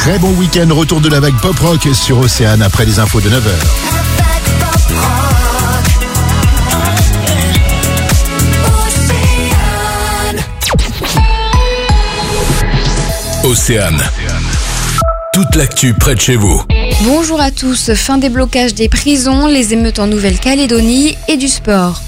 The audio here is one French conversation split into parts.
Très bon week-end, retour de la vague pop-rock sur Océane après les infos de 9h. Océane. Toute l'actu près de chez vous. Bonjour à tous. Fin des blocages des prisons, les émeutes en Nouvelle-Calédonie et du sport.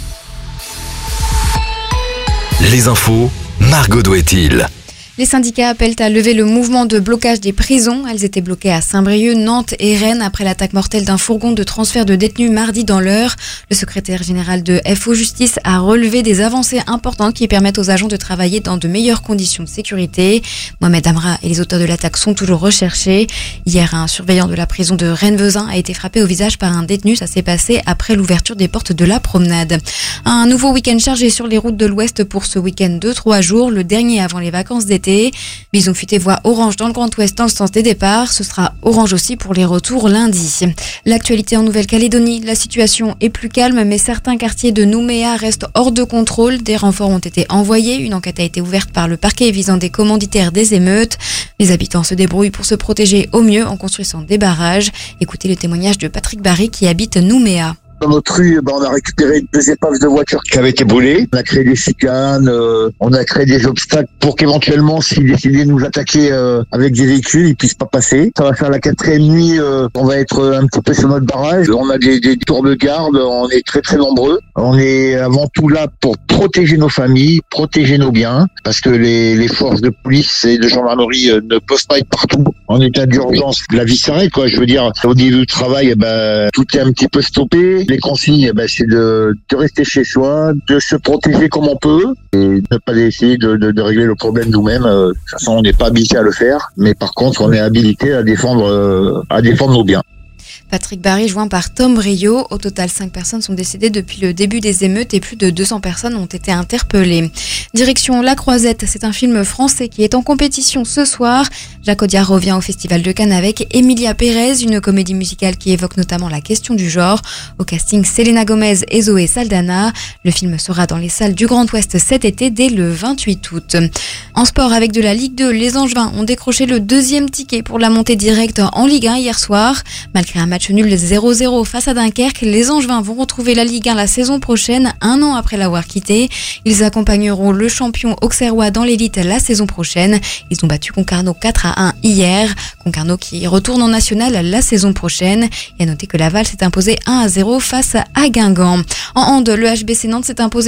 Les infos, Margot Douet-il. Les syndicats appellent à lever le mouvement de blocage des prisons. Elles étaient bloquées à Saint-Brieuc, Nantes et Rennes après l'attaque mortelle d'un fourgon de transfert de détenus mardi dans l'Eure. Le secrétaire général de FO Justice a relevé des avancées importantes qui permettent aux agents de travailler dans de meilleures conditions de sécurité. Mohamed Amra et les auteurs de l'attaque sont toujours recherchés. Hier, un surveillant de la prison de Rennes-Vezin a été frappé au visage par un détenu. Ça s'est passé après l'ouverture des portes de la promenade. Un nouveau week-end chargé sur les routes de l'Ouest pour ce week-end de 3 jours, le dernier avant les vacances d'été. Bison Futé voit orange dans le Grand Ouest dans le sens des départs. Ce sera orange aussi pour les retours lundi. L'actualité en Nouvelle-Calédonie, la situation est plus calme, mais certains quartiers de Nouméa restent hors de contrôle. Des renforts ont été envoyés. Une enquête a été ouverte par le parquet visant des commanditaires des émeutes. Les habitants se débrouillent pour se protéger au mieux en construisant des barrages. Écoutez le témoignage de Patrick Barry qui habite Nouméa. Dans notre rue, on a récupéré 2 épaves de voitures qui avaient été brûlées. On a créé des chicanes, on a créé des obstacles pour qu'éventuellement, s'ils décidaient de nous attaquer avec des véhicules, ils puissent pas passer. Ça va faire la 4e nuit, on va être un petit peu sur notre barrage. On a des tours de garde, on est très très nombreux. On est avant tout là pour protéger nos familles, protéger nos biens, parce que les forces de police et de gendarmerie ne peuvent pas être partout. En état d'urgence, la vie s'arrête, quoi. Je veux dire, au niveau du travail, tout est un petit peu stoppé. Les consignes, c'est de rester chez soi, de se protéger comme on peut et ne pas essayer de régler le problème nous-mêmes. De toute façon, on n'est pas habilité à le faire, mais par contre, on est habilité à défendre nos biens. Patrick Barry joint par Tom Rio. Au total, 5 personnes sont décédées depuis le début des émeutes et plus de 200 personnes ont été interpellées. Direction La Croisette, c'est un film français qui est en compétition ce soir. Jacques Audiard revient au Festival de Cannes avec Emilia Pérez, une comédie musicale qui évoque notamment la question du genre. Au casting, Selena Gomez et Zoé Saldana. Le film sera dans les salles du Grand Ouest cet été dès le 28 août. En sport, avec de la Ligue 2, les Angevins ont décroché le 2e ticket pour la montée directe en Ligue 1 hier soir. Malgré un match nul 0-0 face à Dunkerque, les Angevins vont retrouver la Ligue 1 la saison prochaine, 1 an après l'avoir quitté. Ils accompagneront le champion auxerrois dans l'élite la saison prochaine. Ils ont battu Concarneau 4-1 hier. Concarneau qui retourne en national la saison prochaine. Et à noter que Laval s'est imposé 1-0 face à Guingamp. En hand, le HBC Nantes s'est imposé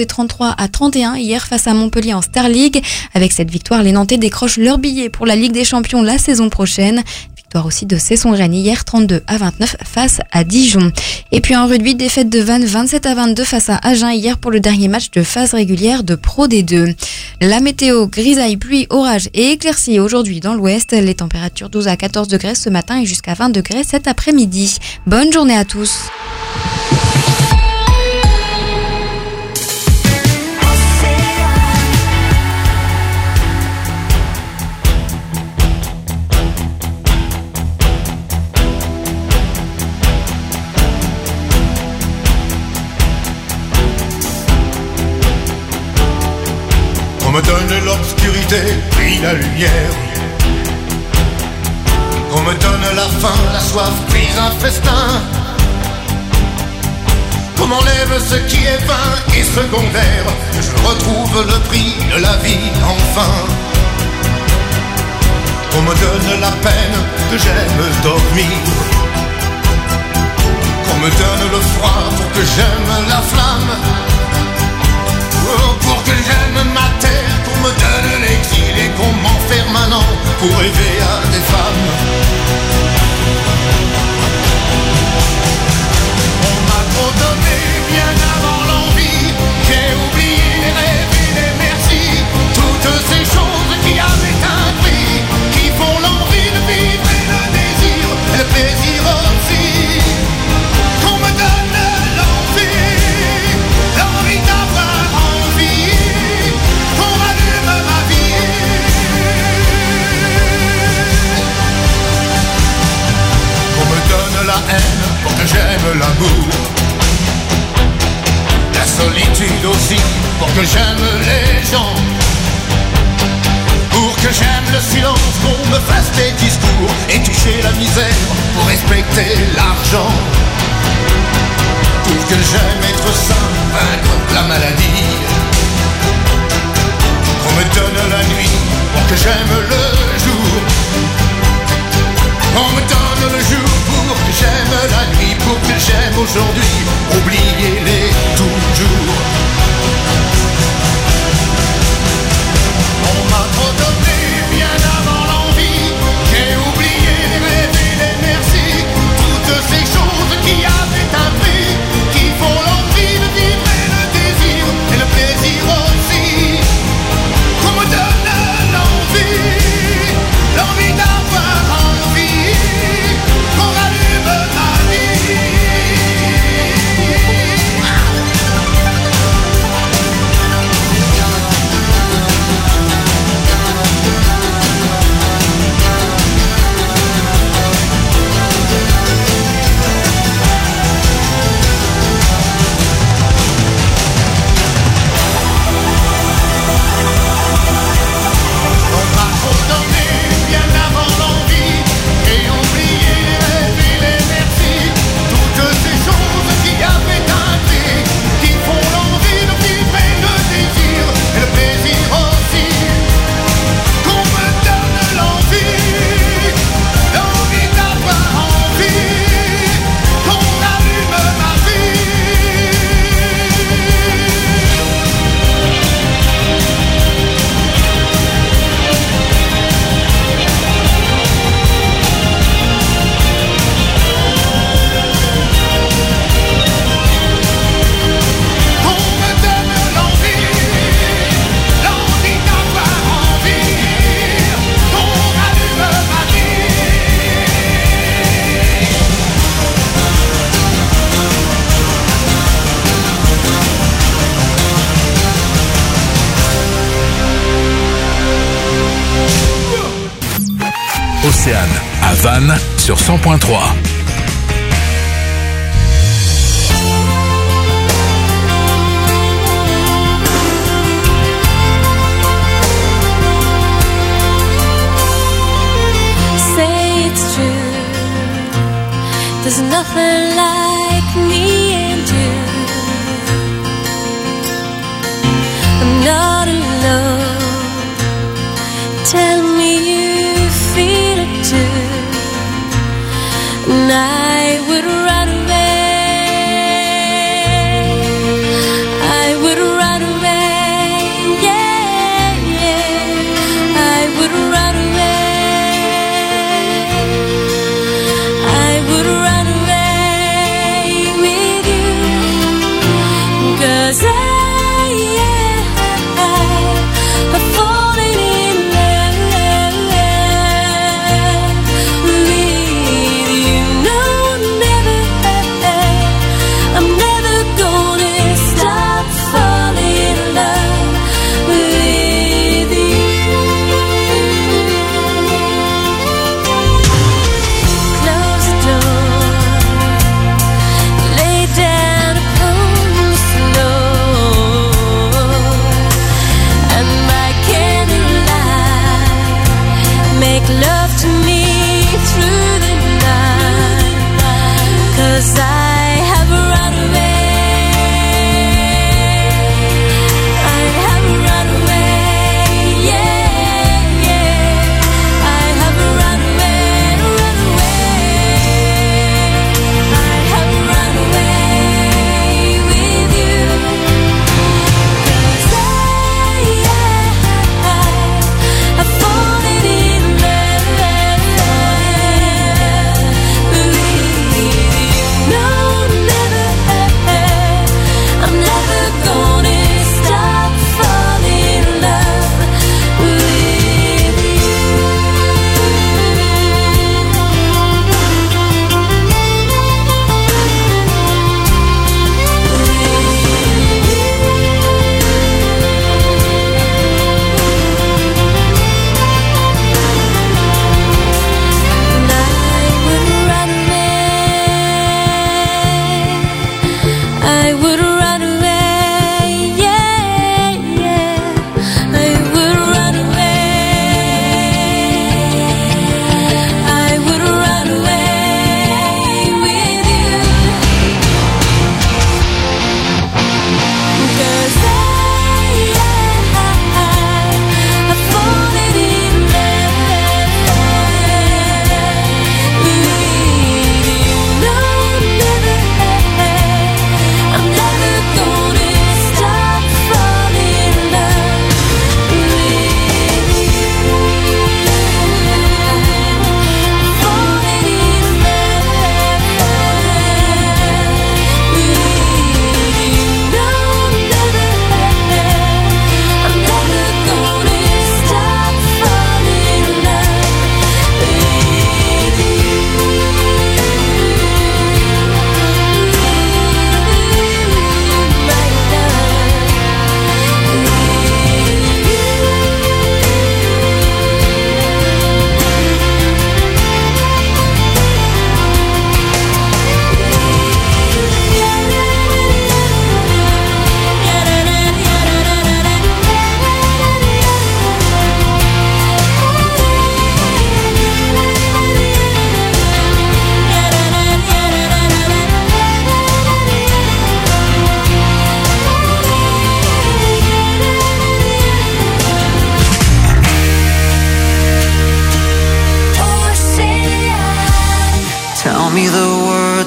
33-31 hier face à Montpellier en Star League. Avec cette victoire, les Nantais décrochent leur billet pour la Ligue des Champions la saison prochaine. Victoire aussi de Cesson-Rennes hier 32-29 face à Dijon. Et puis en rugby, défaite de Vannes 27-22 face à Agen hier pour le dernier match de phase régulière de Pro D2. La météo, grisaille, pluie, orage et éclaircie aujourd'hui dans l'ouest. Les températures 12 à 14 degrés ce matin et jusqu'à 20 degrés cet après-midi. Bonne journée à tous. Qu'on me donne l'obscurité, puis la lumière. Qu'on me donne la faim, la soif, puis un festin. Qu'on m'enlève ce qui est vain et secondaire, que je retrouve le prix de la vie enfin. Qu'on me donne la peine, que j'aime dormir. Qu'on me donne le froid pour que j'aime la flamme. Pour que j'aime ma terre, qu'on me donne l'exil et qu'on m'enferme un an pour rêver à des femmes. On m'a trop donné bien avant l'envie, j'ai oublié les rêves et les merci, toutes ces choses qui avaient un prix, qui font l'envie de vivre et le désir, et le plaisir aussi. Qu'on me donne l'envie d'avoir envie, qu'on rallume ma vie. Qu'on me donne la haine pour que j'aime l'amour, la solitude aussi pour que j'aime les gens, pour que j'aime le silence, qu'on me fasse des discours et que j'aime le jour. On me donne le jour pour que j'aime la nuit, pour que j'aime aujourd'hui. Oubliez-les toujours. On m'a trop donné bien avant l'envie. J'ai oublié les rêves et les merci. Toutes ces choses qui avaient un prix, qui font l'envie de vivre et le désir et le plaisir aussi. Qu'on me donne l'envie d'avoir envie, qu'on rallume ma vie. Océane, à Vannes, sur 100.3. Say it's true. There's nothing like me and you. I'm not alone. Tell me you feel it too. And I would run away. I would run away. Yeah, yeah. I would run away. I would run away with you. 'Cause I've fallen in love with you. No, never. I'm never gonna stop falling in love with you. Close the door, lay down upon the floor, and by candlelight, make love to me through the night. 'Cause I have run away. I have run away. Yeah, yeah. I have run away, run away. I have run away with you. 'Cause I've fallen in love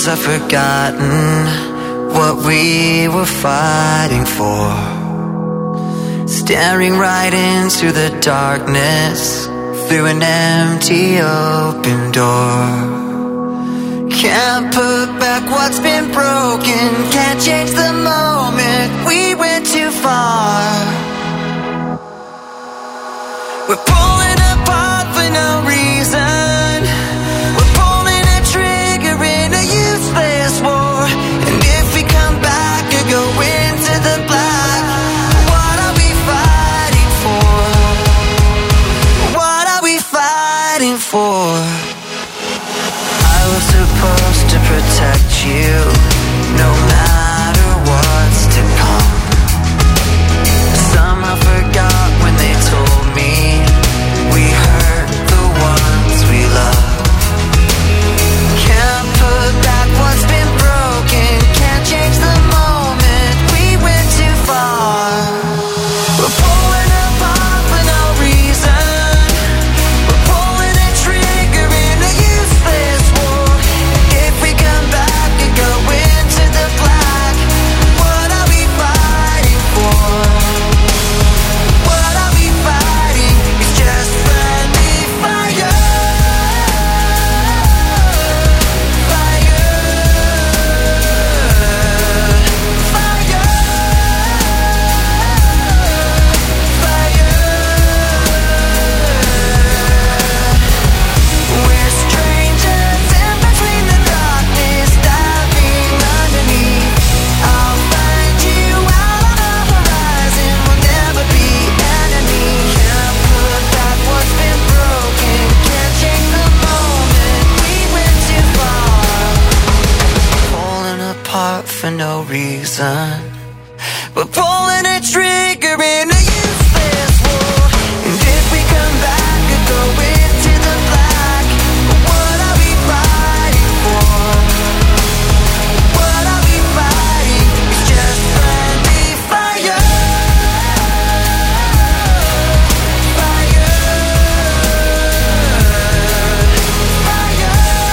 I've forgotten what we were fighting for. Staring right into the darkness through an empty open door. Can't put back what's been broken, can't change the moment we went too far. We're pulling apart for no reason. We're pulling a trigger in a useless war. And if we come back or go into the black, what are we fighting for? What are we fighting for? I was supposed to protect you, no matter what's to come. Somehow forgot when they told me we hurt the ones we love. Can't put back what's been broken, can't change the moment we went too far. We're pulling apart for no reason. We're pulling a trigger in a useless war. If we come back and go into the black, what are we fighting for? What are we fighting? It's just friendly fire. Fire. Fire. Fire. We're strangers in between the darkness, diving underneath. I'll find you out on the horizon, we'll never be enemies. Can't put back what's been broken, can't change the moment we went too far. Falling apart for no reason. We're pulling a trigger in a useless war. And if we come back and go into the black, what are we fighting for? What are we fighting? It's just friendly fire. Fire. Fire.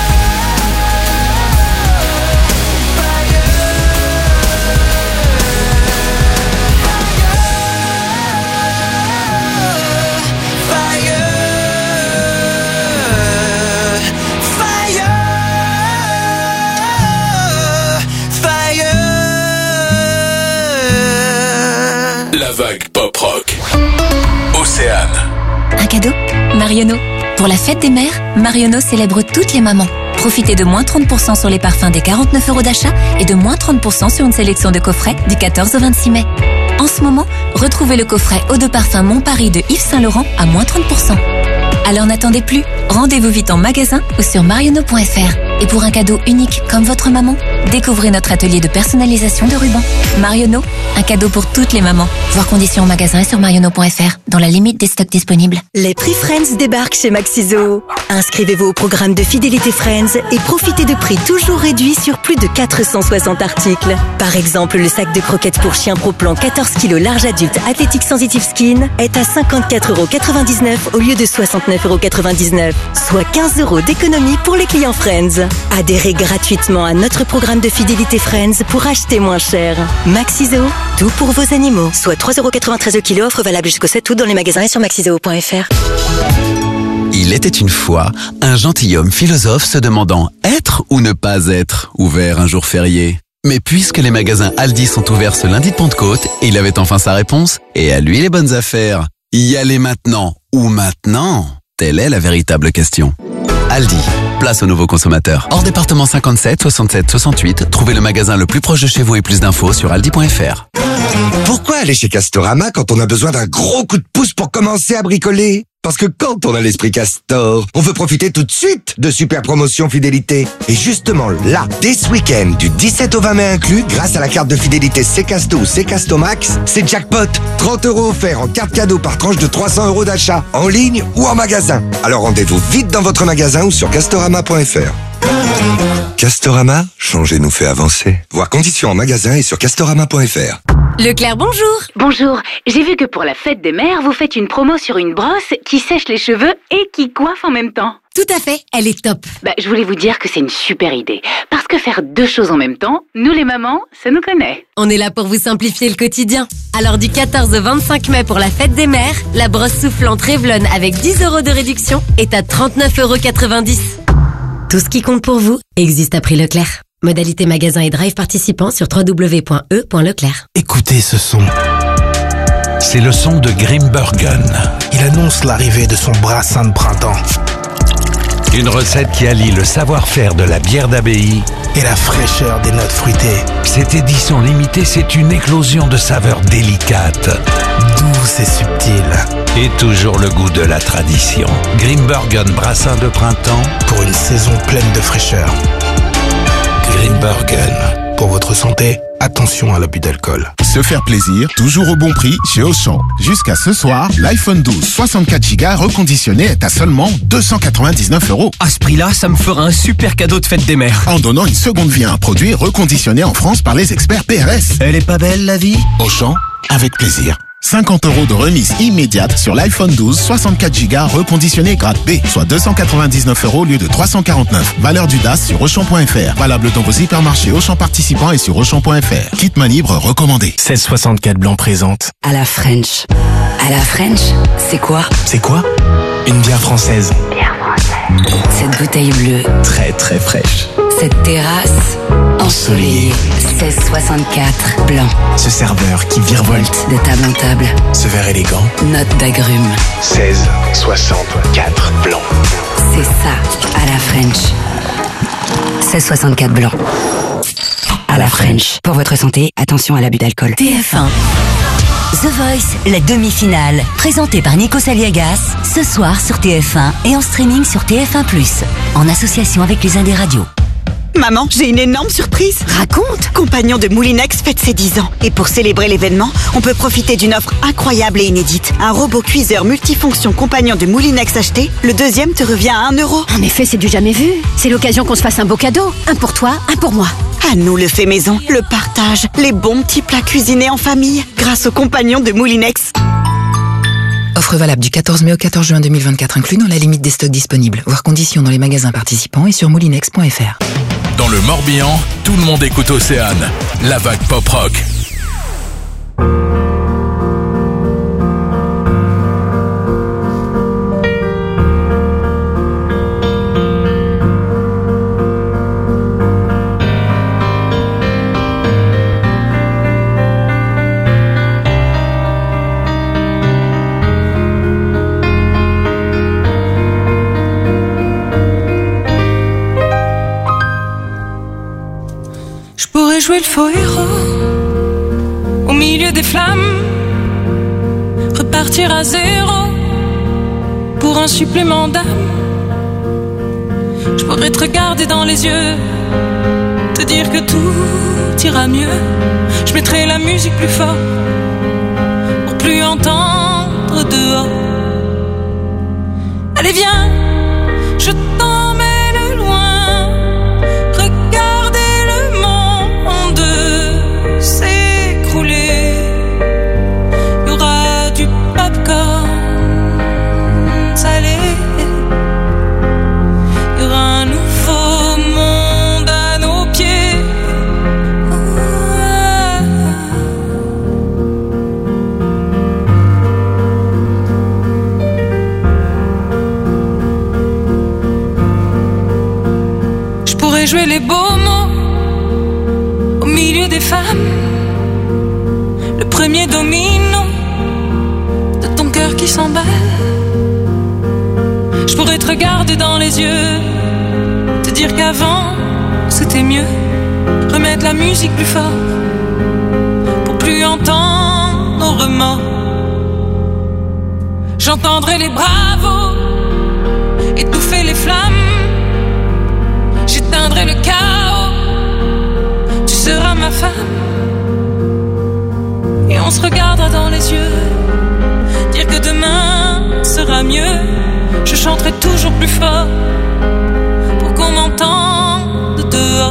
La vague pop rock. Océane. Un cadeau? Marionneau. Pour la fête des mères, Marionneau célèbre toutes les mamans. Profitez de moins 30% sur les parfums des 49 € d'achat et de moins 30% sur une sélection de coffrets du 14 au 26 mai. En ce moment, retrouvez le coffret Eau de parfum Mon Paris de Yves Saint Laurent à moins 30%. Alors n'attendez plus, rendez-vous vite en magasin ou sur marionneau.fr. Et pour un cadeau unique comme votre maman, découvrez notre atelier de personnalisation de rubans. Marionneau, un cadeau pour toutes les mamans. Voir conditions en magasin et sur marionneau.fr, dans la limite des stocks disponibles. Les prix Friends débarquent chez Maxiso. Inscrivez-vous au programme de fidélité Friends et profitez de prix toujours réduits sur plus de 460 articles. Par exemple, le sac de croquettes pour chien Pro Plan 14 kg large adulte Athletic Sensitive Skin est à 54,99 € au lieu de 69,99 €, soit 15 € d'économie pour les clients Friends. Adhérez gratuitement à notre programme de fidélité Friends pour acheter moins cher. Maxiso, tout pour vos animaux. Soit 3,93 € kg, offre valable jusqu'au 7 août dans les magasins et sur maxiso.fr. Il était une fois un gentilhomme philosophe se demandant être ou ne pas être ouvert un jour férié. Mais puisque les magasins Aldi sont ouverts ce lundi de Pentecôte, il avait enfin sa réponse. Et à lui les bonnes affaires. Y aller maintenant ou maintenant? Telle est la véritable question. Aldi, place aux nouveaux consommateurs. Hors département 57, 67, 68, trouvez le magasin le plus proche de chez vous et plus d'infos sur aldi.fr. Pourquoi aller chez Castorama quand on a besoin d'un gros coup de pouce pour commencer à bricoler? Parce que quand on a l'esprit Castor, on veut profiter tout de suite de super promotions fidélité. Et justement là, dès ce week-end, du 17 au 20 mai inclus, grâce à la carte de fidélité Ccasto ou Ccasto Max, c'est jackpot. 30 € offerts en carte cadeau par tranche de 300 € d'achat, en ligne ou en magasin. Alors rendez-vous vite dans votre magasin ou sur castorama.fr. Castorama, changer nous fait avancer. Voir conditions en magasin et sur castorama.fr. Leclerc, bonjour. Bonjour, j'ai vu que pour la fête des mères, vous faites une promo sur une brosse qui sèche les cheveux et qui coiffe en même temps. Tout à fait, elle est top. Je voulais vous dire que c'est une super idée. Parce que faire deux choses en même temps, nous les mamans, ça nous connaît. On est là pour vous simplifier le quotidien. Alors du 14 au 25 mai pour la fête des mères, la brosse soufflante Revlon avec 10 € de réduction est à 39,90 €. Tout ce qui compte pour vous existe à prix Leclerc. Modalité magasin et drive participant sur www.e.leclerc. Écoutez ce son. C'est le son de Grimbergen. Il annonce l'arrivée de son brassin de printemps. Une recette qui allie le savoir-faire de la bière d'abbaye et la fraîcheur des notes fruitées. Cette édition limitée, c'est une éclosion de saveurs délicates, douces et subtiles. Et toujours le goût de la tradition. Grimbergen brassin de printemps pour une saison pleine de fraîcheur. Grimbergen. Pour votre santé, attention à l'abus d'alcool. Se faire plaisir, toujours au bon prix chez Auchan. Jusqu'à ce soir, l'iPhone 12 64 Go reconditionné est à seulement 299 €. À ce prix-là, ça me fera un super cadeau de fête des mères. En donnant une seconde vie à un produit reconditionné en France par les experts PRS. Elle est pas belle, la vie? Auchan, avec plaisir. 50 € de remise immédiate sur l'iPhone 12 64 Go reconditionné grade B, soit 299 € au lieu de 349. Valeur du DAS sur Auchan.fr. Valable dans vos hypermarchés Auchan participants et sur Auchan.fr. Kit main libre recommandé. 1664 Blanc présente. À la French. À la French, c'est quoi? C'est quoi? Une bière française. Cette bouteille bleue. Très très fraîche. Cette terrasse ensoleillée. 1664 Blanc. Ce serveur qui virevolte de table en table. Ce verre élégant. Note d'agrumes. 1664 Blanc. C'est ça, à la French. 1664 Blanc. À la French. Pour votre santé, attention à l'abus d'alcool. TF1. The Voice, la demi-finale, présentée par Nico Saliagas, ce soir sur TF1 et en streaming sur TF1+, en association avec les Indés Radio. Maman, j'ai une énorme surprise. Raconte. Compagnon de Moulinex fête ses 10 ans. Et pour célébrer l'événement, on peut profiter d'une offre incroyable et inédite. Un robot cuiseur multifonction Compagnon de Moulinex acheté, le deuxième te revient à 1 €. En effet, c'est du jamais vu. C'est l'occasion qu'on se fasse un beau cadeau. Un pour toi, un pour moi. À nous le fait maison, le partage, les bons petits plats cuisinés en famille, grâce au Compagnon de Moulinex. Offre valable du 14 mai au 14 juin 2024, inclus dans la limite des stocks disponibles. Voir conditions dans les magasins participants et sur moulinex.fr. Dans le Morbihan, tout le monde écoute Océane, la vague pop-rock. Jouer le faux héros au milieu des flammes, repartir à zéro pour un supplément d'âme. Je pourrais te regarder dans les yeux, te dire que tout ira mieux. Je mettrai la musique plus fort pour plus entendre dehors. Allez viens, je t'emmène loin. Il y aura du popcorn salé. Il y aura un nouveau monde à nos pieds. Je pourrais jouer les beaux mots au milieu des femmes. Le premier domino de ton cœur qui s'emballe. Je pourrais te regarder dans les yeux, te dire qu'avant c'était mieux. Remettre la musique plus fort pour plus entendre nos remords. J'entendrai les bravos étouffer les flammes. J'éteindrai le chaos. Tu seras ma femme. Et on se regardera dans les yeux, dire que demain sera mieux. Je chanterai toujours plus fort pour qu'on m'entende dehors.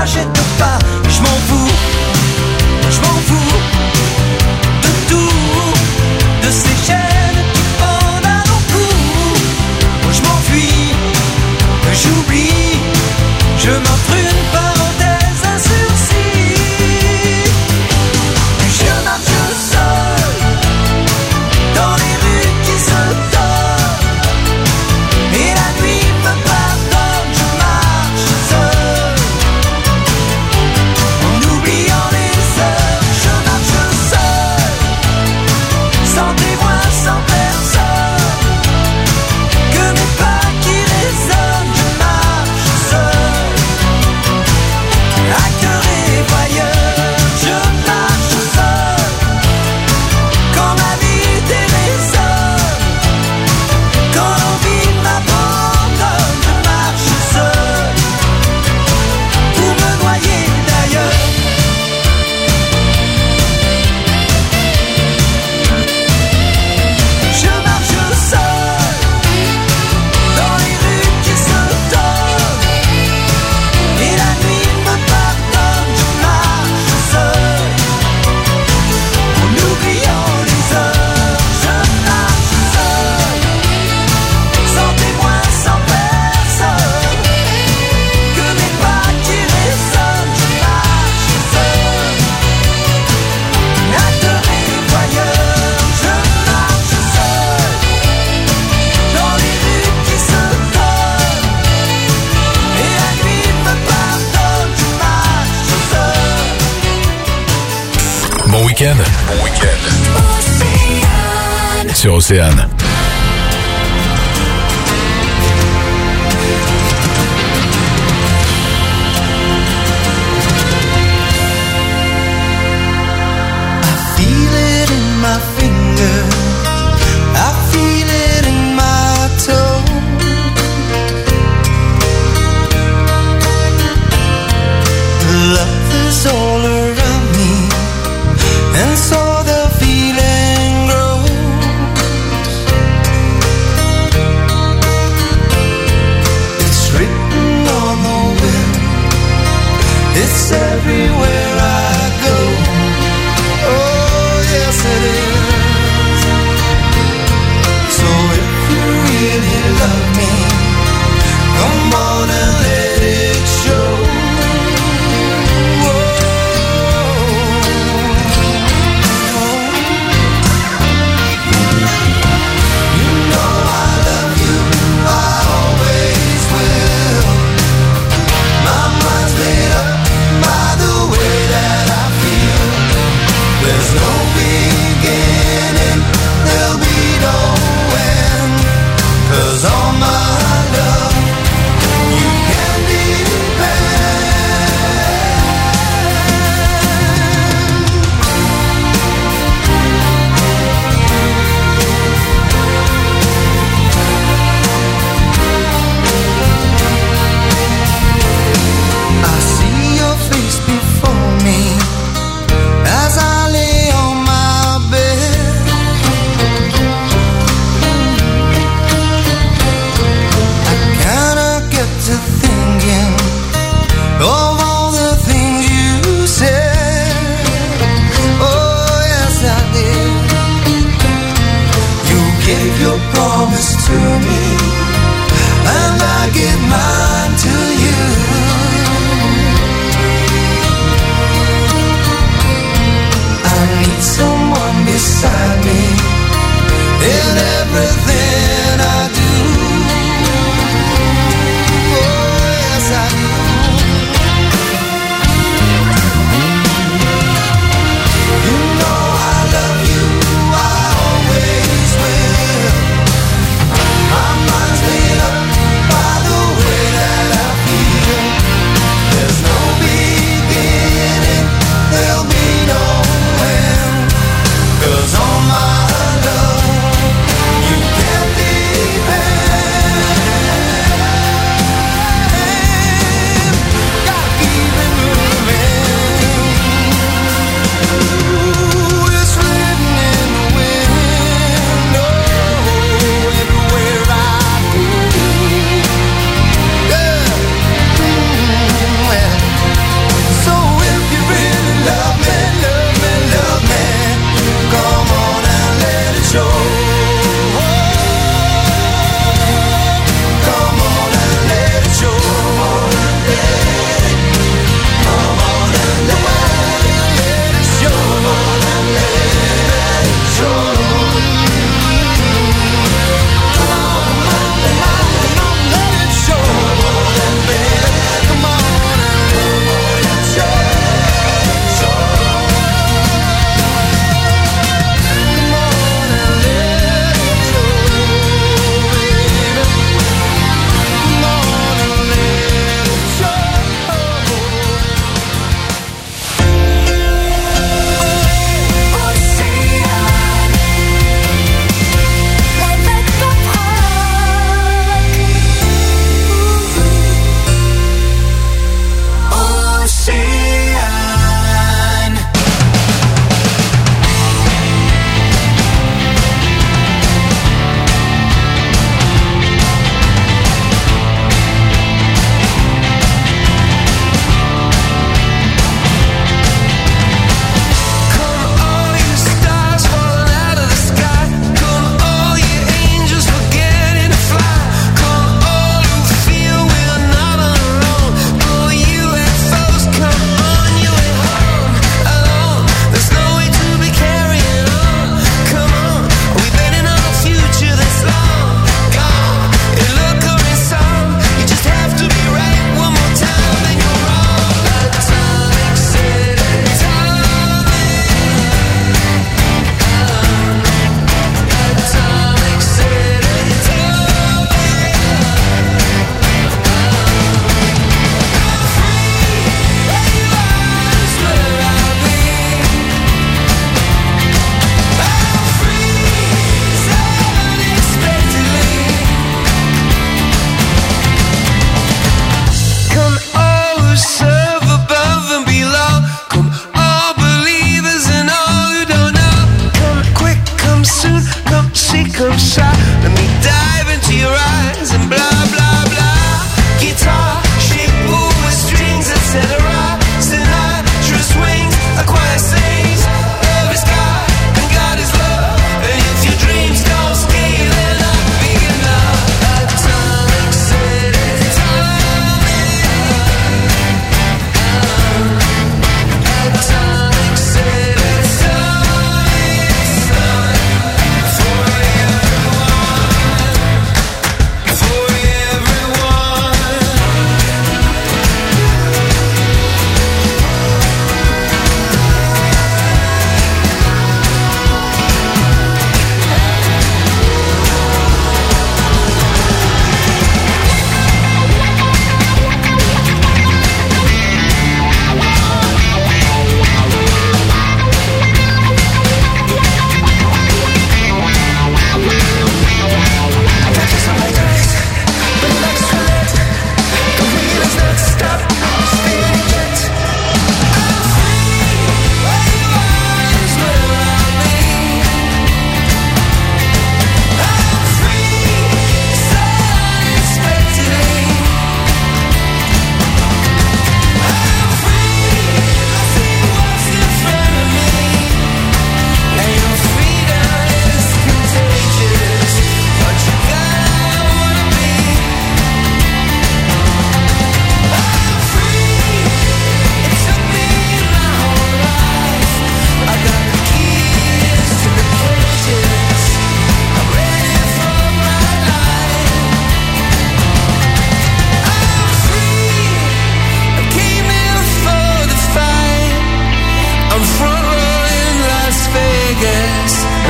m'achète pas. Je m'en fous de tout, de ces chaînes qui pendent à nos cous. Moi je m'enfuis, j'oublie, je m'offre une parenthèse, un sursis. Je marche seul dans les rues qui se tordent, et la nuit me pardonne, je marche seul en oubliant les heures. Je marche seul, sans témoin, sans personne, que mes pas qui résonnent. Je marche seul, acteur et voyeur. Je marche seul, quand ma vie dérésonne, quand l'envie m'abandonne. Je marche seul, pour me noyer d'ailleurs. Je marche seul, dans les rues qui se tordent, et la nuit me pardonne. Je marche seul, en oubliant les heures. Je marche seul, sans témoin, sans personne, que mes pas qui résonnent. Je marche seul, acteur et voyeur. Je marche seul, dans les rues qui se tordent, et la nuit me pardonne. Je marche seul. Bon week-end. Sur Océane. Feel it in my finger, I feel it in my toe. Love is all around me, and so the feeling grows. It's written on the wind, it's everywhere I go. Oh, yes it is. So if you really love me, come on and let it show. You know I love you, I always will. My mind's made up by the way that I feel. There's no beginning.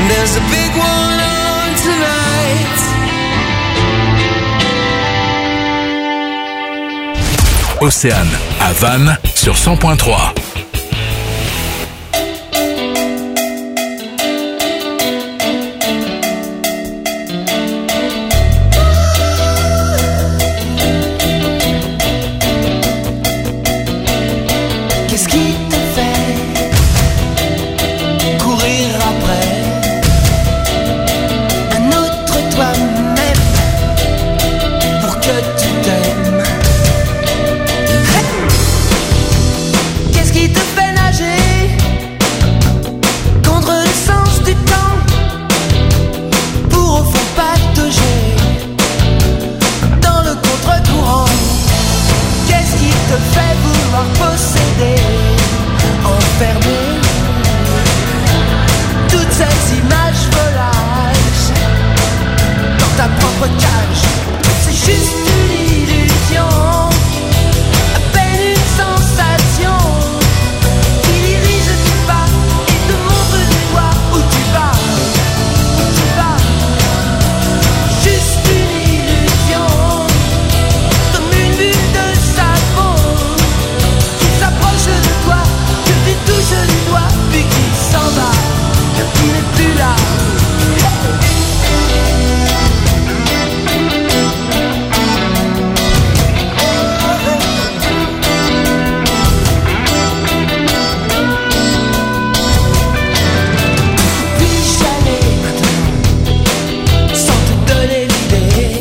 There's a big one on tonight. Océane à Vannes sur 100.3. Qu'est-ce qui te fait courir après un autre toi-même pour que tu t'aimes? Qu'est-ce qui te fait nager contre le sens du temps pour au fond patauger dans le contre-courant? Qu'est-ce qui te fait vouloir posséder, enfermer toutes ces images volages dans ta propre cage? C'est juste une illusion, à peine une sensation qui dirige tes pas et te montre du doigt où tu vas, où tu vas. Juste une illusion, comme une bulle de savon qui s'approche de toi, que tu touches du doigt, puis qui s'en va, qui n'est plus là. Puis-je aller maintenant, sans te donner l'idée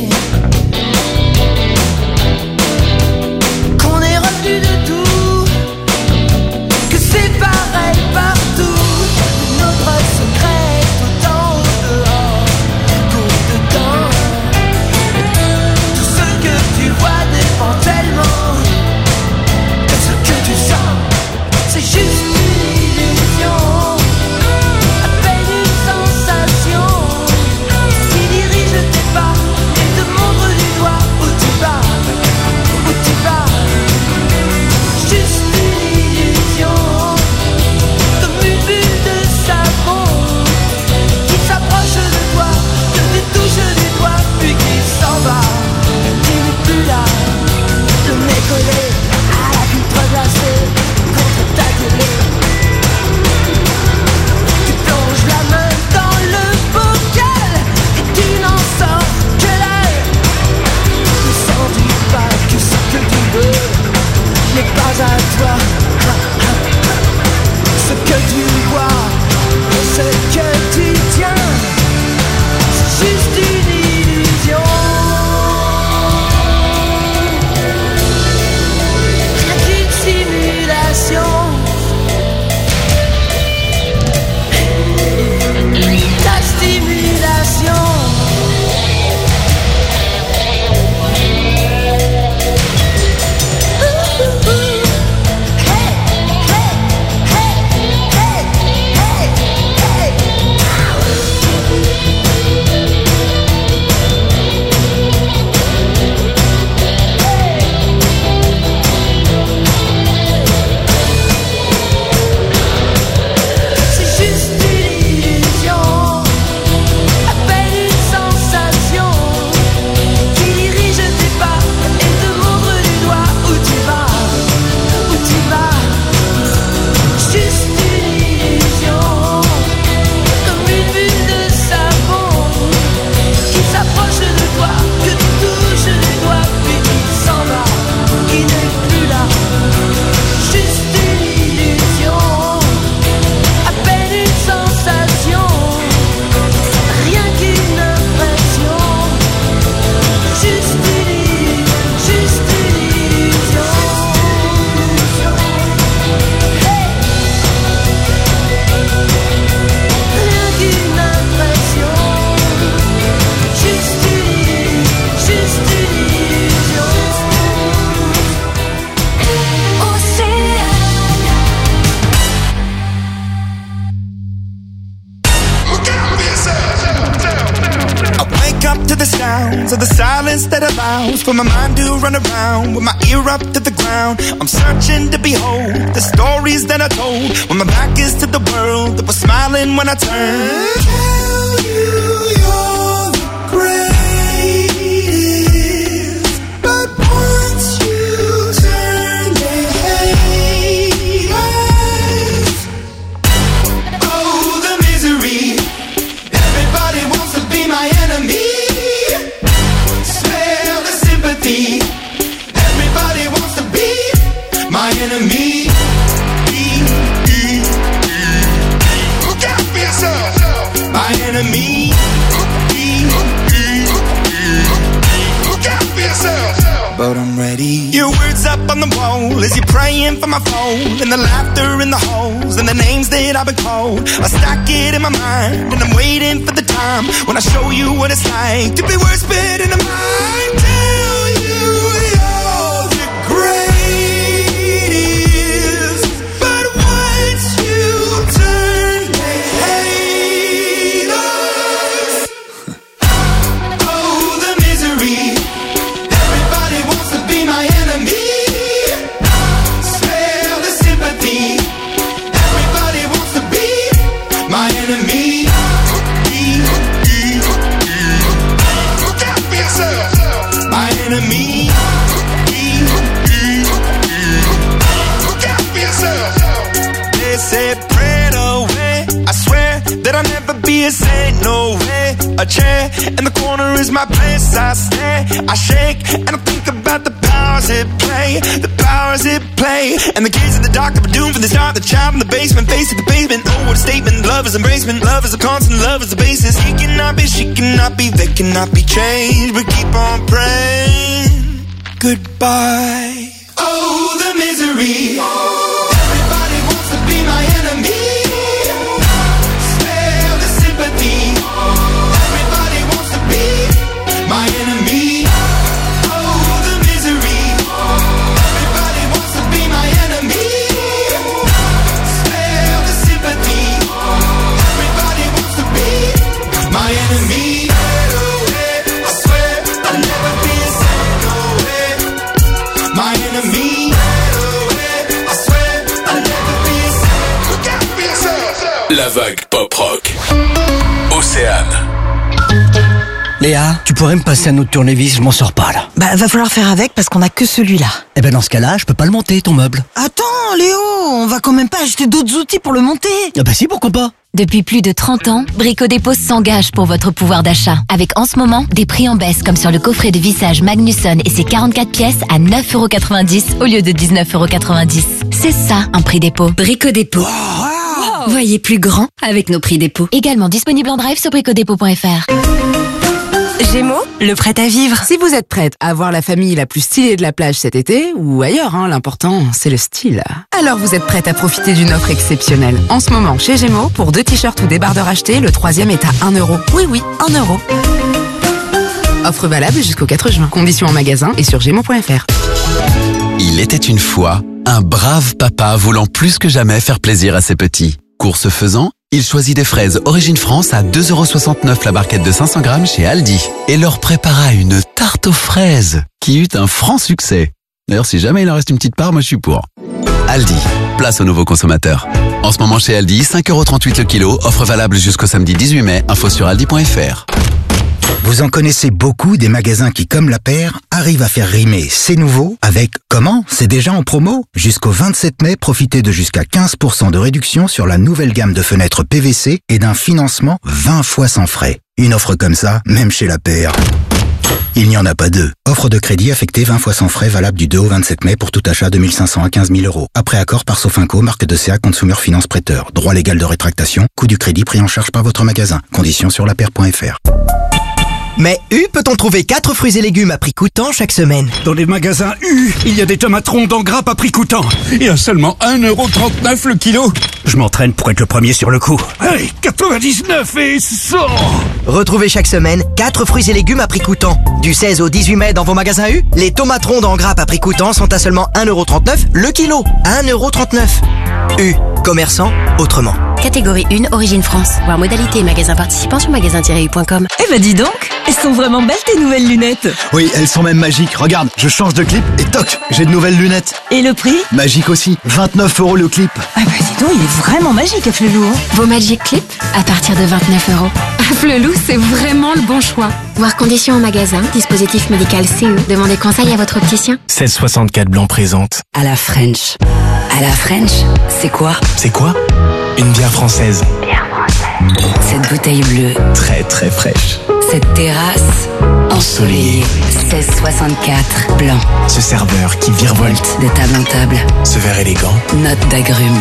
qu'on est revenu de tout, que c'est pareil partout, notre secret tout en haut dehors, court dedans. Tout ce que tu vois dépend tellement de ce que tu sens. C'est juste une illusion, à peine une sensation qui dirige tes pas et te montre du doigt où tu vas, où tu vas. Juste une illusion, comme une bulle de savon qui s'approche de toi, que tu touches du doigt, puis qui s'en va, qui n'est plus là. Le nez collé à la vitre glacée contre ta télé. Tu plonges la main dans le bocal et tu n'en sors que l'air. Ne sens-tu pas que ce que tu veux n'est pas à toi? Ce que tu vois, ce que tu tiens, c'est juste une illusion. Rien qu'une simulation. Ta stimulation. Hey, hey, hey, hey, hey. signs of the silence that allows for my mind to run around with my ear up to the ground. I'm searching to behold the stories that I told when my back is to the world that was smiling when I turned. Tell you you're the greatest, but once you turn they hate us. Oh, the misery. Everybody wants to be my enemy. Smell the sympathy. Everybody wants to be my enemy. Look out for yourself. My enemy. Look out for yourself. But I'm ready. Your words up on the wall as you're praying for my phone, and the laughter in the holes and the names that I've been called. I stack it in my mind and I'm waiting for the time when I show you what it's like to be worse fit in the mind. Tell you you're the greatest, but once you turn they hate us. Oh, the misery. Everybody wants to be my enemy. Smell the sympathy. Everybody wants to be my enemy. Look out for yourself. My enemy. Look out for yourself. They said pray away. I swear that I'll never be a saint. No way. A chair in the corner is my place. I stare, I shake, and I think about the powers it play. The powers it play. And the kids in the dark that were doomed from the start. The child in the basement, face to the pavement. Oh, what a statement. Love is embracement. Love is a constant. Love is the basis. He cannot be, she cannot be, they cannot be changed. But keep on praying. Goodbye. Oh, the misery. Everybody wants to be my enemy. Spare the sympathy. Everybody wants to be my enemy. Oh, the misery. Everybody wants to be my enemy. Spare the sympathy. Everybody wants to be my enemy. I swear I'll never be a saint. No way. My enemy. I swear I'll never be a saint. Look out for yourself. La vague pop rock. Océane. Léa, tu pourrais me passer un autre tournevis, je m'en sors pas là. Bah, va falloir faire avec parce qu'on a que celui-là. Eh ben dans ce cas-là, je peux pas le monter, ton meuble. Attends, Léo, on va quand même pas acheter d'autres outils pour le monter. Ah bah si, pourquoi pas. Depuis plus de 30 ans, Brico Dépôt s'engage pour votre pouvoir d'achat. Avec en ce moment, des prix en baisse comme sur le coffret de vissage Magnusson et ses 44 pièces à 9,90€ au lieu de 19,90€. C'est ça, un prix dépôt. Brico Dépôt. Voyez plus grand avec nos prix dépôt. Également disponible en drive sur bricodépôt.fr. Gémeaux, le prêt à vivre. Si vous êtes prête à avoir la famille la plus stylée de la plage cet été, ou ailleurs, l'important, c'est le style. Alors vous êtes prête à profiter d'une offre exceptionnelle. En ce moment, chez Gémeaux, pour 2 t-shirts ou débardeurs achetés, le 3e est à 1€. Oui, 1€. Offre valable jusqu'au 4 juin. Conditions en magasin et sur gémeaux.fr. Il était une fois un brave papa voulant plus que jamais faire plaisir à ses petits. Course faisant, il choisit des fraises Origine France à 2,69€ la barquette de 500 grammes chez Aldi et leur prépara une tarte aux fraises qui eut un franc succès. D'ailleurs, si jamais il en reste une petite part, moi je suis pour. Aldi, place aux nouveaux consommateurs. En ce moment chez Aldi, 5,38€ le kilo, offre valable jusqu'au samedi 18 mai, info sur aldi.fr. Vous en connaissez beaucoup des magasins qui, comme la paire, arrivent à faire rimer c'est nouveau avec comment c'est déjà en promo. Jusqu'au 27 mai, profitez de jusqu'à 15% de réduction sur la nouvelle gamme de fenêtres PVC et d'un financement 20 fois sans frais. Une offre comme ça, même chez la paire, il n'y en a pas deux. Offre de crédit affectée 20 fois sans frais valable du 2 au 27 mai pour tout achat de 1 500 à 15 000 €. Après accord par Sofinco, marque de CA Consumer Finance Prêteur. Droit légal de rétractation. Coût du crédit pris en charge par votre magasin. Conditions sur lapaire.fr. Mais U peut-on trouver 4 fruits et légumes à prix coûtant chaque semaine? Dans les magasins U, il y a des tomates rondes en grappe à prix coûtant. Et à seulement 1,39€ le kilo. Je m'entraîne pour être le premier sur le coup. Allez, 99 et 100. Retrouvez chaque semaine 4 fruits et légumes à prix coûtant. Du 16 au 18 mai dans vos magasins U, les tomates rondes en grappe à prix coûtant sont à seulement 1,39€ le kilo. 1,39€. U, commerçant autrement. Catégorie 1, Origine France. Voir modalité et magasin participant sur magasin-u.com. Eh ben dis donc, elles sont vraiment belles tes nouvelles lunettes. Oui, elles sont même magiques. Regarde, je change de clip et toc, j'ai de nouvelles lunettes. Et le prix? Magique aussi, 29 € le clip. Ah bah dis donc, il est vraiment magique, Afflelou. Vos Magic Clip à partir de 29 €. Afflelou, c'est vraiment le bon choix. Voir conditions en magasin, dispositif médical CE. Demandez conseil à votre opticien. 1664 Blanc présente. À la French. À la French, c'est quoi? C'est quoi? Une bière française. Cette bouteille bleue. Très très fraîche. Cette terrasse ensoleillée. 1664 Blanc. Ce serveur qui virevolte de table en table. Ce verre élégant. Note d'agrumes.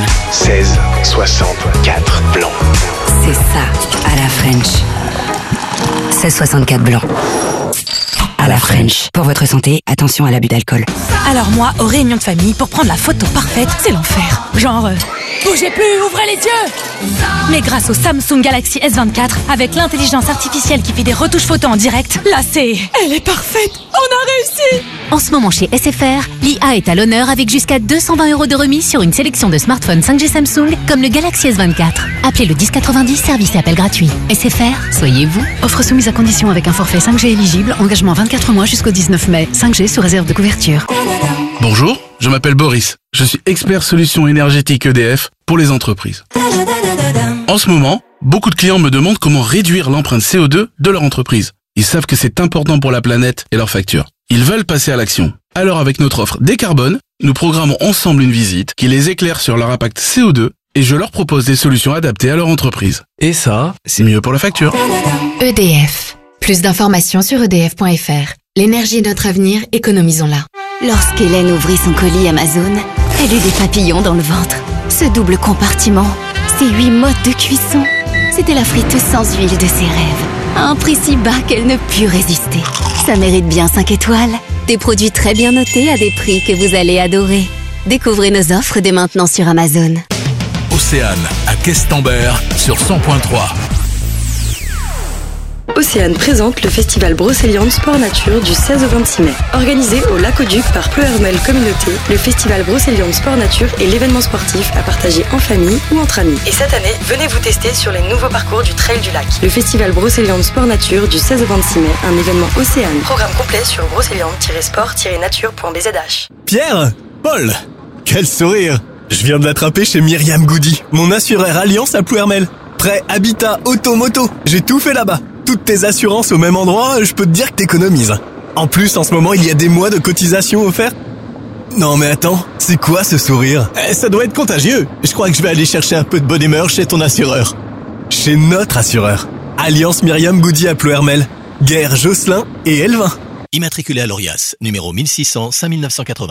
1664 Blanc. C'est ça, à la French. 1664 Blanc. À la French. Pour votre santé, attention à l'abus d'alcool. Alors moi, aux réunions de famille, pour prendre la photo parfaite, c'est l'enfer. Genre, bougez plus, ouvrez les yeux. Mais grâce au Samsung Galaxy S24, avec l'intelligence artificielle qui fait des retouches photos en direct, là elle est parfaite. On a réussi. En ce moment chez SFR, l'IA est à l'honneur avec jusqu'à 220 € de remise sur une sélection de smartphones 5G Samsung comme le Galaxy S24. Appelez le 1090, service et appel gratuit. SFR, soyez vous. Offre soumise à condition avec un forfait 5G éligible, engagement 24 mois jusqu'au 19 mai. 5G sous réserve de couverture. Bonjour, je m'appelle Boris. Je suis expert solutions énergétiques EDF pour les entreprises. En ce moment, beaucoup de clients me demandent comment réduire l'empreinte CO2 de leur entreprise. Ils savent que c'est important pour la planète et leurs factures. Ils veulent passer à l'action. Alors avec notre offre Décarbone, nous programmons ensemble une visite qui les éclaire sur leur impact CO2 et je leur propose des solutions adaptées à leur entreprise. Et ça, c'est mieux pour la facture. EDF. Plus d'informations sur edf.fr. L'énergie est notre avenir, économisons-la. Lorsqu'Hélène ouvrit son colis Amazon, elle eut des papillons dans le ventre. Ce double compartiment, ces 8 modes de cuisson, c'était la friteuse sans huile de ses rêves. À un prix si bas qu'elle ne put résister. Ça mérite bien 5 étoiles. Des produits très bien notés à des prix que vous allez adorer. Découvrez nos offres dès maintenant sur Amazon. Océane à Questembert sur 100.3. Océane présente le festival Brocéliande Sport Nature du 16 au 26 mai. Organisé au Lac-au-Duc par Pleuhermel Communauté, le festival Brocéliande Sport Nature est l'événement sportif à partager en famille ou entre amis. Et cette année, venez vous tester sur les nouveaux parcours du Trail du Lac. Le festival Brocéliande Sport Nature du 16 au 26 mai, un événement Océane. Programme complet sur brocéliande-sport-nature.bzh. Pierre, Paul, quel sourire! Je viens de l'attraper chez Myriam Goody, mon assureur Alliance à Pleuhermel. Prêt, habitat, auto-moto, j'ai tout fait là-bas. Toutes tes assurances au même endroit, je peux te dire que t'économises. En plus, en ce moment, il y a des mois de cotisation offerts. Non mais attends, c'est quoi ce sourire? Ça doit être contagieux. Je crois que je vais aller chercher un peu de bonne humeur chez ton assureur. Chez notre assureur. Alliance Myriam Goody à Pleuhermel. Guerre Josselin et Elvin. Immatriculé à l'Orias, numéro 1600 5980.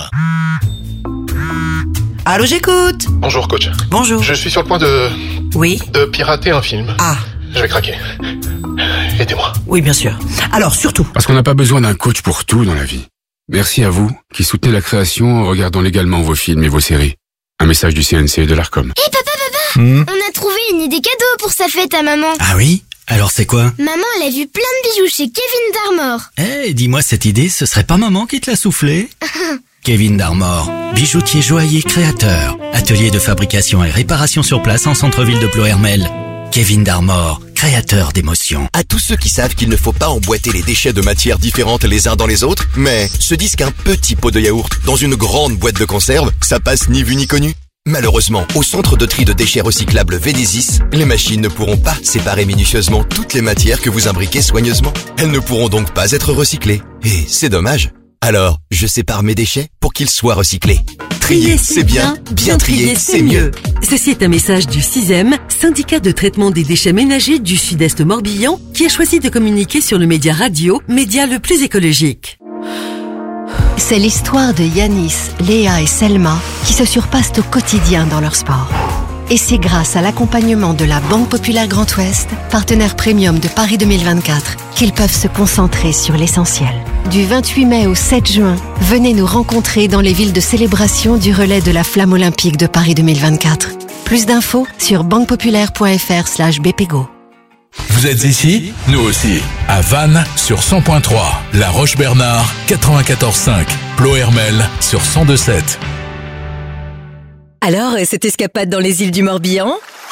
Allô, j'écoute. Bonjour coach. Bonjour. Je suis sur le point de... Oui. De pirater un film. Ah. Je vais craquer. Aidez-moi. Oui, bien sûr. Alors, surtout. Parce qu'on n'a pas besoin d'un coach pour tout dans la vie. Merci à vous qui soutenez la création en regardant légalement vos films et vos séries. Un message du CNC et de l'ARCOM. Hé papa, on a trouvé une idée cadeau pour sa fête à maman. Ah oui? Alors c'est quoi? Maman, elle a vu plein de bijoux chez Kevin Darmor. Eh, dis-moi cette idée, ce serait pas maman qui te l'a soufflé? Kevin Darmor, bijoutier joaillier créateur. Atelier de fabrication et réparation sur place en centre-ville de Pleuhermel. Kevin Darmor, créateur d'émotions. À tous ceux qui savent qu'il ne faut pas emboîter les déchets de matières différentes les uns dans les autres, mais se disent qu'un petit pot de yaourt dans une grande boîte de conserve, ça passe ni vu ni connu. Malheureusement, au centre de tri de déchets recyclables VDESIS, les machines ne pourront pas séparer minutieusement toutes les matières que vous imbriquez soigneusement. Elles ne pourront donc pas être recyclées. Et c'est dommage. Alors, je sépare mes déchets pour qu'ils soient recyclés. Trier, c'est bien. Bien trier, c'est mieux. Ceci est un message du 6e, syndicat de traitement des déchets ménagers du Sud-Est Morbihan, qui a choisi de communiquer sur le média radio, média le plus écologique. C'est l'histoire de Yanis, Léa et Selma qui se surpassent au quotidien dans leur sport. Et c'est grâce à l'accompagnement de la Banque Populaire Grand Ouest, partenaire premium de Paris 2024, qu'ils peuvent se concentrer sur l'essentiel. Du 28 mai au 7 juin, venez nous rencontrer dans les villes de célébration du relais de la Flamme Olympique de Paris 2024. Plus d'infos sur banquepopulaire.fr/bpgo. Vous êtes ici? Nous aussi. À Vannes sur 100.3, La Roche-Bernard 94.5, Pleuhermel sur 102.7. Alors, cette escapade dans les îles du Morbihan?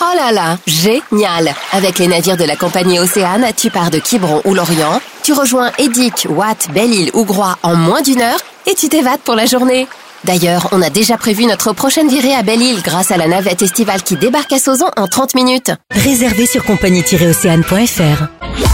Oh là là, génial! Avec les navires de la compagnie Océane, tu pars de Quiberon ou Lorient, tu rejoins Édic, Watt, Belle-Île ou Groix en moins d'1 heure et tu t'évades pour la journée. D'ailleurs, on a déjà prévu notre prochaine virée à Belle-Île grâce à la navette estivale qui débarque à Sauzon en 30 minutes. Réservé sur compagnie-océane.fr.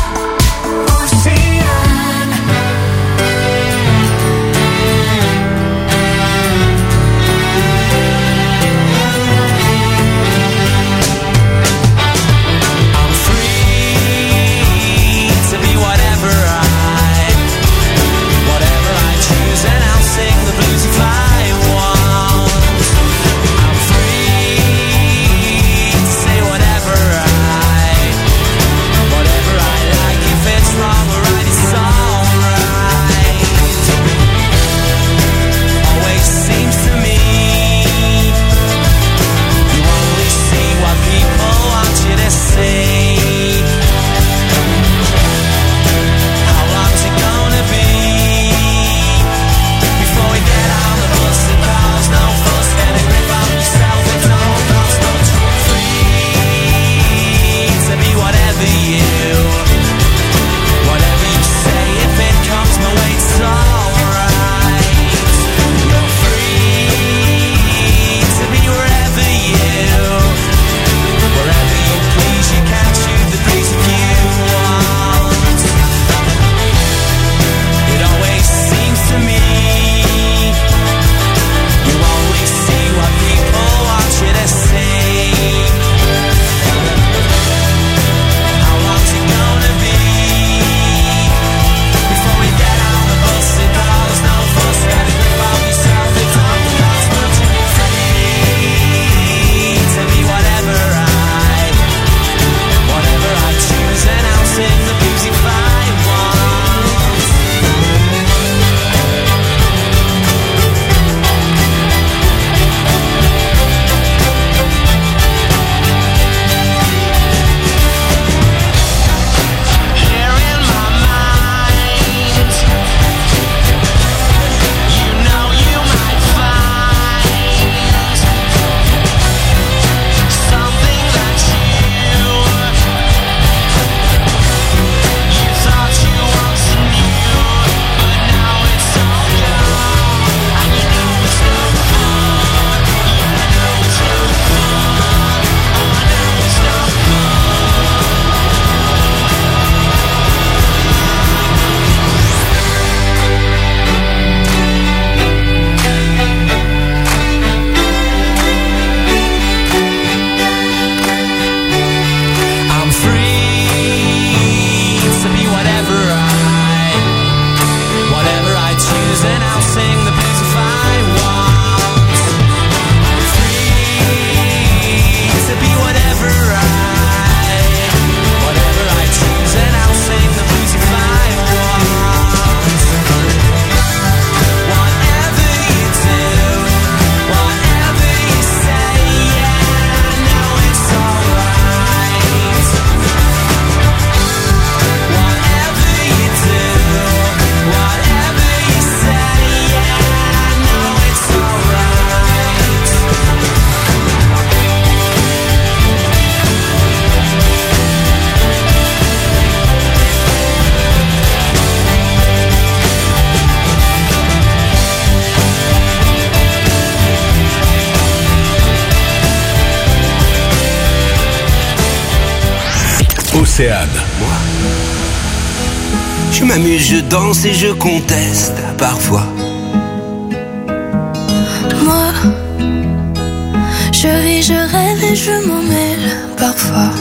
Océane. Moi, je m'amuse, je danse et je conteste parfois. Moi, je ris, je rêve et je m'en mêle parfois.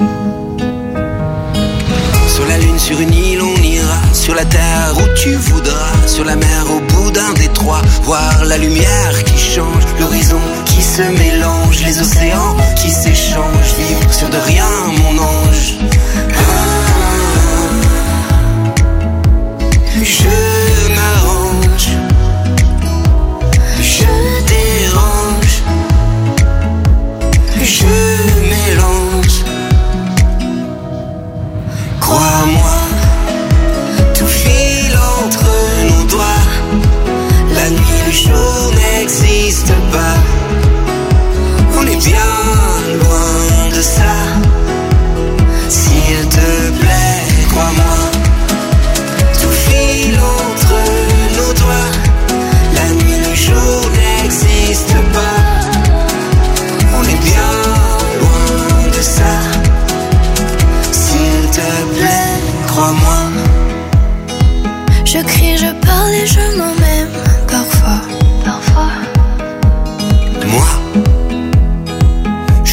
Sur la lune, sur une île, on ira. Sur la terre où tu voudras. Sur la mer, au bout d'un détroit. Voir la lumière qui change, l'horizon qui se mélange, les océans qui s'échangent. Vivre sur de rien, mon ange. Je m'arrange, je dérange, je mélange. Crois-moi, tout file entre nos doigts. La nuit, le jour n'existe pas. On est bien loin de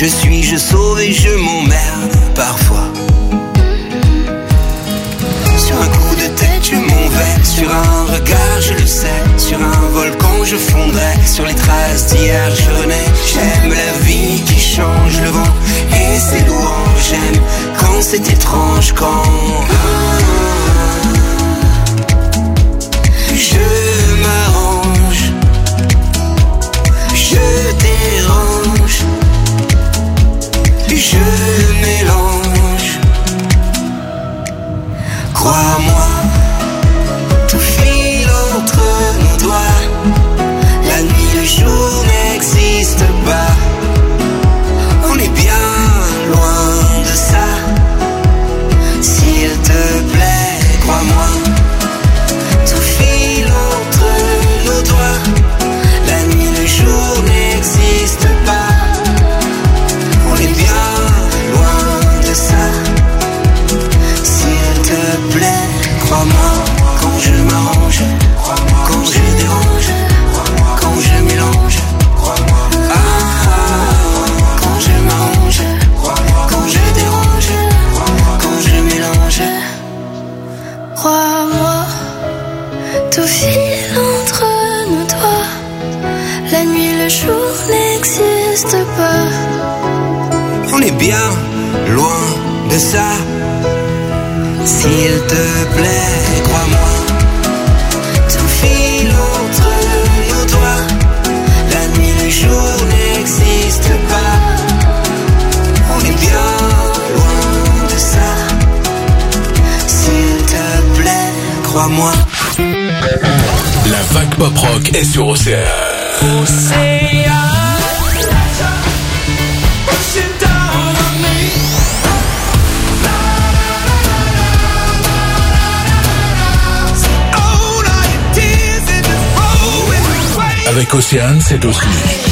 Je suis, je sauve et je m'emmerde parfois. Sur un coup de tête je m'en vais, sur un regard je le sais, sur un volcan je fondrai, sur les traces d'hier je renais. J'aime la vie qui change, le vent et ses louanges. J'aime quand c'est étrange, quand je m'arrange, je dérange, je mélange. Crois-moi, tout file entre nos doigts. La nuit, le jour n'existe pas. On est bien loin de ça. S'il te plaît, crois-moi, tout file entre nos doigts. La nuit, le jour n'existe pas. On est bien loin de ça. S'il te plaît, crois-moi, quand je m'arrange, quand je dérange, quand je mélange. Quand je m'arrange, quand je dérange, quand je mélange. Crois-moi, tout file entre nos doigts. La nuit, le jour n'existe pas. On est bien loin de ça. S'il te plaît, crois-moi, tout file entre nos doigts. La nuit, le jour n'existe pas. On est bien loin de ça. S'il te plaît, crois-moi. La vague pop rock est sur Océane. Avec Océane, c'est aussi.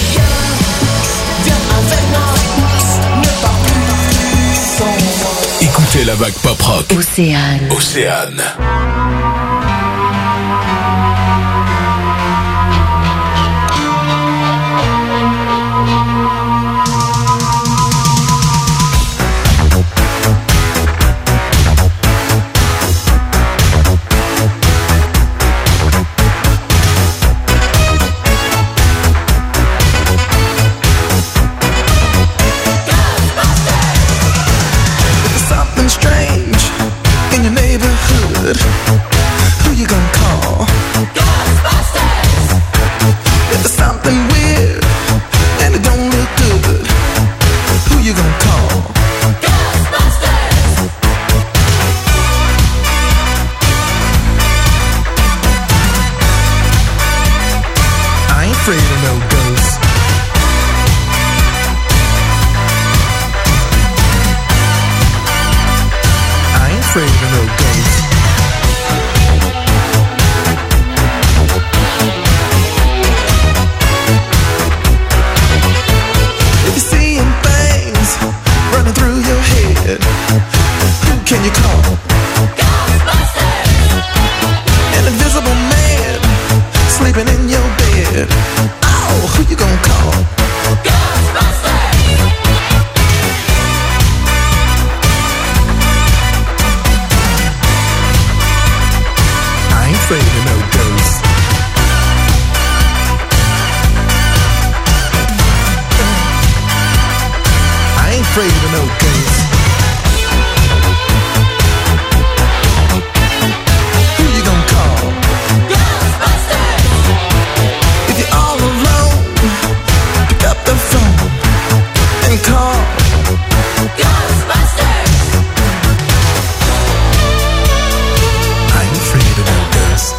Écoutez la vague pop rock. Océane. Océane. Who you gonna call? Ghostbusters! If there's something weird and it don't look good, who you gonna call? Ghostbusters! I ain't afraid of no ghosts. I ain't afraid of no ghosts. Who can you call? Ghostbusters! An invisible man sleeping in your bed. Oh, who you gonna call? Ghostbusters! I ain't afraid of no ghosts. I ain't afraid of no ghosts. Call Ghostbusters! I ain't afraid of no ghosts.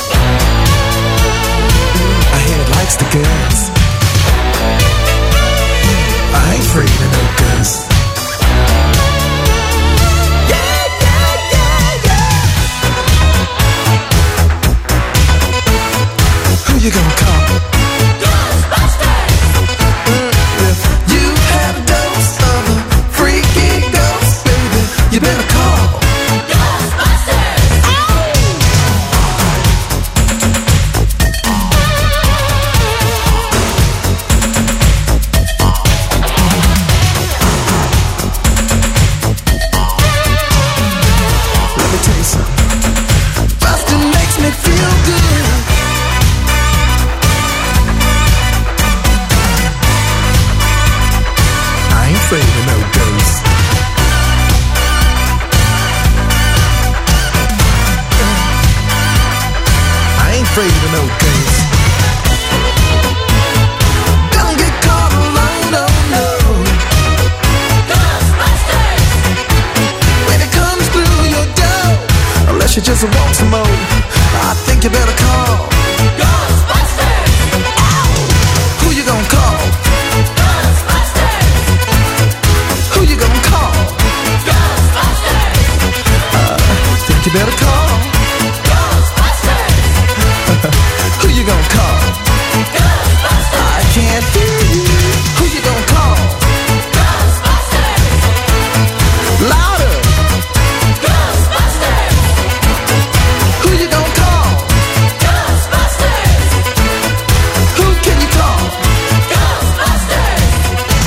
I hear it likes the girls. I ain't afraid of no ghosts. afraid of no ghosts. I ain't afraid of no ghosts.